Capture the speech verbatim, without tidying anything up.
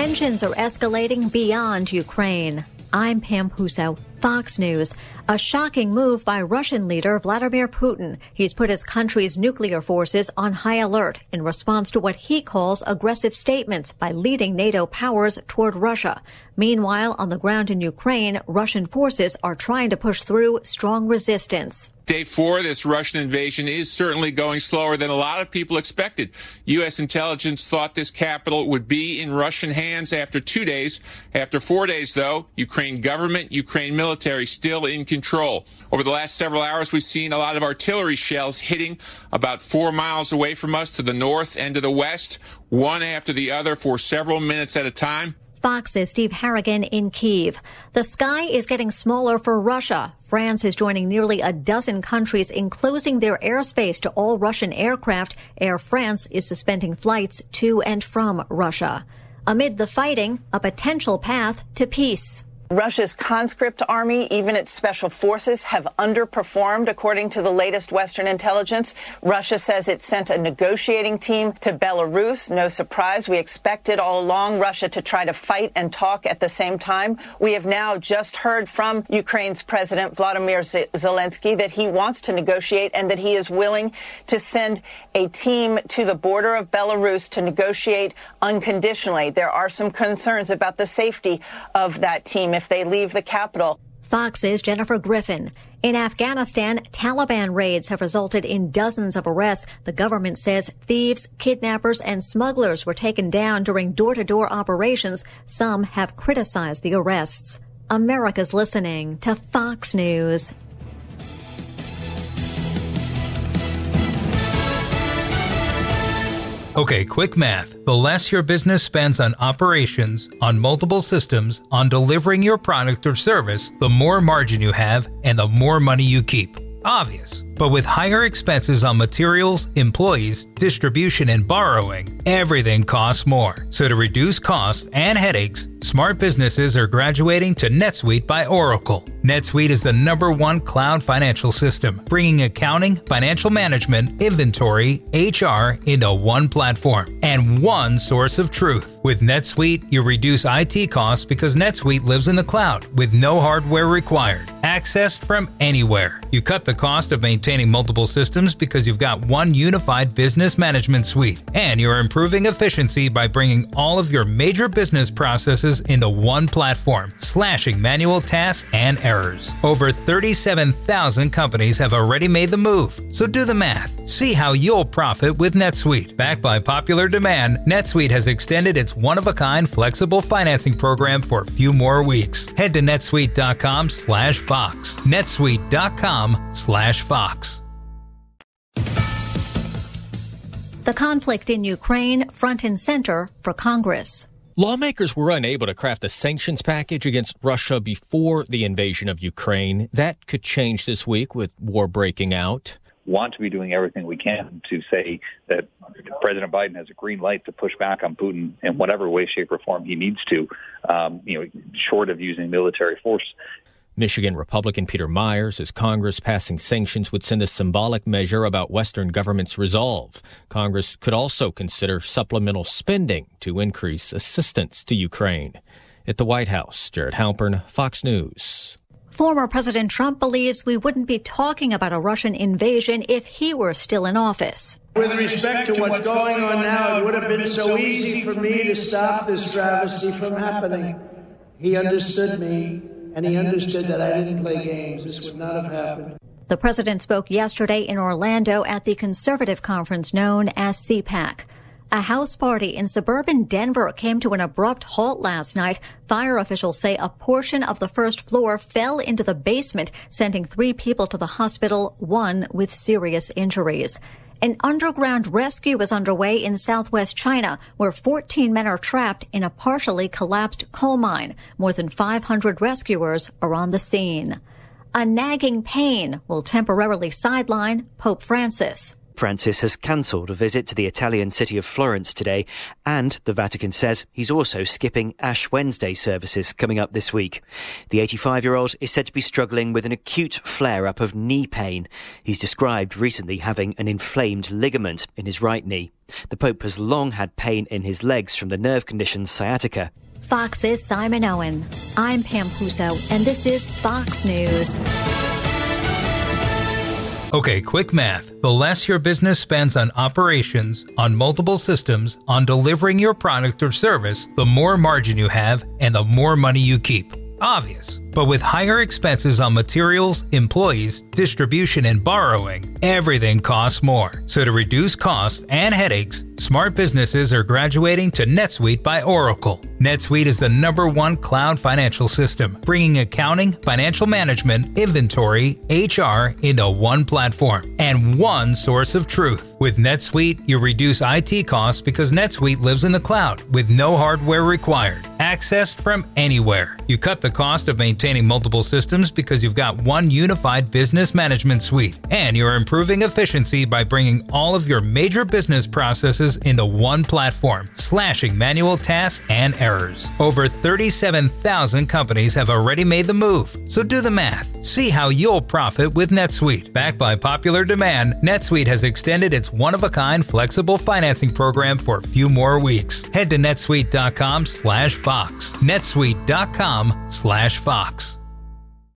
Tensions are escalating beyond Ukraine. I'm Pam Puso, Fox News. A shocking move by Russian leader Vladimir Putin. He's put his country's nuclear forces on high alert in response to what he calls aggressive statements by leading NATO powers toward Russia. Meanwhile, on the ground in Ukraine, Russian forces are trying to push through strong resistance. Day four, this Russian invasion is certainly going slower than a lot of people expected. U S intelligence thought this capital would be in Russian hands after two days. After four days, though, Ukraine government, Ukraine military still in control. Over the last several hours, we've seen a lot of artillery shells hitting about four miles away from us to the north and to the west, one after the other for several minutes at a time. Fox's Steve Harrigan in Kyiv. The sky is getting smaller for Russia. France is joining nearly a dozen countries in closing their airspace to all Russian aircraft. Air France is suspending flights to and from Russia. Amid the fighting, a potential path to peace. Russia's conscript army, even its special forces, have underperformed, according to the latest Western intelligence. Russia says it sent a negotiating team to Belarus. No surprise. We expected all along Russia to try to fight and talk at the same time. We have now just heard from Ukraine's President Vladimir Zelensky that he wants to negotiate and that he is willing to send a team to the border of Belarus to negotiate unconditionally. There are some concerns about the safety of that team if they leave the capital. Fox's Jennifer Griffin. In Afghanistan, Taliban raids have resulted in dozens of arrests. The government says thieves, kidnappers, and smugglers were taken down during door-to-door operations. Some have criticized the arrests. America's listening to Fox News. Okay, quick math. The less your business spends on operations, on multiple systems, on delivering your product or service, the more margin you have and the more money you keep. Obvious. But with higher expenses on materials, employees, distribution, and borrowing, everything costs more. So to reduce costs and headaches, smart businesses are graduating to NetSuite by Oracle. NetSuite is the number one cloud financial system, bringing accounting, financial management, inventory, H R into one platform and one source of truth. With NetSuite, you reduce I T costs because NetSuite lives in the cloud with no hardware required, accessed from anywhere. You cut the cost of maintaining multiple systems because you've got one unified business management suite, and you're improving efficiency by bringing all of your major business processes into one platform, slashing manual tasks and errors. Over thirty-seven thousand companies have already made the move, so do the math. See how you'll profit with NetSuite. Backed by popular demand, NetSuite has extended its one-of-a-kind flexible financing program for a few more weeks. Head to netsuite.com slash Fox. netsuite.com slash Fox. The conflict in Ukraine front and center for Congress. Lawmakers were unable to craft a sanctions package against Russia before the invasion of Ukraine. That could change this week with war breaking out. Want to be doing everything we can to say that President Biden has a green light to push back on Putin in whatever way, shape, or form he needs to, um, you know, short of using military force. Michigan Republican Peter Myers says Congress passing sanctions would send a symbolic measure about Western government's resolve. Congress could also consider supplemental spending to increase assistance to Ukraine. At the White House, Jared Halpern, Fox News. Former President Trump believes we wouldn't be talking about a Russian invasion if he were still in office. With respect to what's going on now, it would have been so easy for me to stop this travesty from happening. He understood me, and he understood that I didn't play games. This would not have happened. The president spoke yesterday in Orlando at the conservative conference known as CPAC. A house party in suburban Denver came to an abrupt halt last night. Fire officials say a portion of the first floor fell into the basement, sending three people to the hospital, one with serious injuries. An underground rescue is underway in southwest China, where fourteen men are trapped in a partially collapsed coal mine. More than five hundred rescuers are on the scene. A nagging pain will temporarily sideline Pope Francis. Francis has cancelled a visit to the Italian city of Florence today, and the Vatican says he's also skipping Ash Wednesday services coming up this week. The eighty-five-year-old is said to be struggling with an acute flare-up of knee pain. He's described recently having an inflamed ligament in his right knee. The Pope has long had pain in his legs from the nerve condition sciatica. Fox's Simon Owen. I'm Pam Puso, and this is Fox News. Okay, quick math. The less your business spends on operations, on multiple systems, on delivering your product or service, the more margin you have and the more money you keep. Obvious. But with higher expenses on materials, employees, distribution, and borrowing, everything costs more. So to reduce costs and headaches, smart businesses are graduating to NetSuite by Oracle. NetSuite is the number one cloud financial system, bringing accounting, financial management, inventory, H R into one platform and one source of truth. With NetSuite, you reduce I T costs because NetSuite lives in the cloud with no hardware required, accessed from anywhere. You cut the cost of maintaining multiple systems because you've got one unified business management suite, and you're improving efficiency by bringing all of your major business processes into one platform, slashing manual tasks and errors. Over thirty-seven thousand companies have already made the move, so do the math. See how you'll profit with NetSuite. Backed by popular demand, NetSuite has extended its one-of-a-kind flexible financing program for a few more weeks. Head to netsuite dot com slash fox. netsuite dot com slash fox.